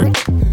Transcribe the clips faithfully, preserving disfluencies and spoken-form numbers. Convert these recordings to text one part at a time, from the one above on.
гламур.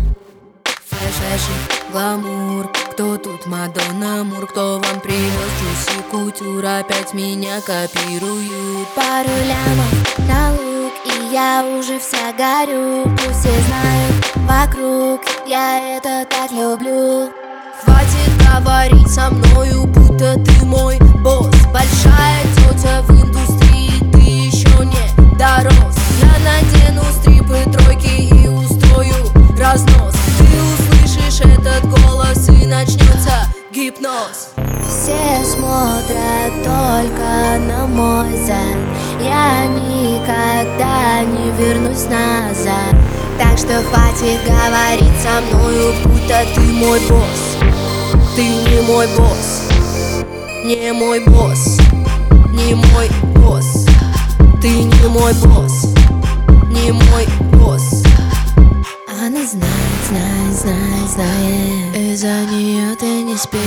Фэшн, гламур. Кто тут Мадонна Мур? Кто вам привез Джуси Кутюр? Опять меня копируют. Пару лямов на лук, и я уже вся горю. Пусть все знают вокруг, я это так люблю. Хватит говорить со мною, будто ты мой босс. Большая тетя в индустрии, ты еще не дорос. Я надену стрипы, тройки и устрою разнос. Ты услышишь этот голос и начнется гипноз. Все смотрят только на мой зад. Я никогда не вернусь назад. Так что хватит говорить со мною, будто ты мой босс. Ты не мой босс, не мой босс, не мой босс. Ты не мой босс, не мой босс. Она знает, знает, знает, знает. Из-за нее ты не спишь.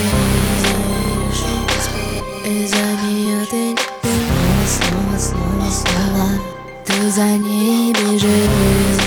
Из-за нее ты не спишь. Снова, снова, снова. Ты за ней бежишь.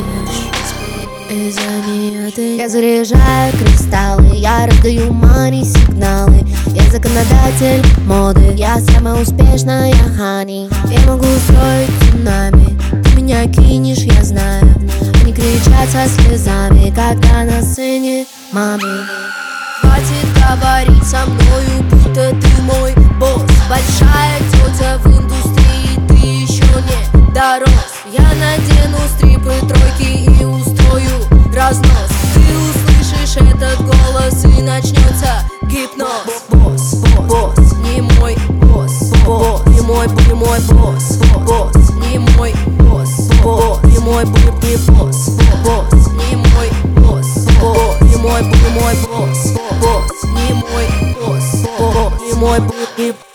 Из-за нее ты... Я заряжаю кристаллы, я раздаю мани сигналы. Я законодатель моды, я самая успешная хани. Я могу устроить цунами, ты меня кинешь, я знаю. Они кричат со слезами, когда на сцене маме. Хватит говорить со мною, будто ты мой босс. Большая тетя в индустрии, ты еще не дорос. Я надену стрипы, тройки и устрою разнос. Ты услышишь этот голос и начнется гипноз. Босс, босс, не мой босс, босс, не мой, не мой босс, босс, не мой босс, босс, не мой, не босс, босс, не мой босс, босс, не мой, не мой босс, босс, не мой босс, босс, не мой, не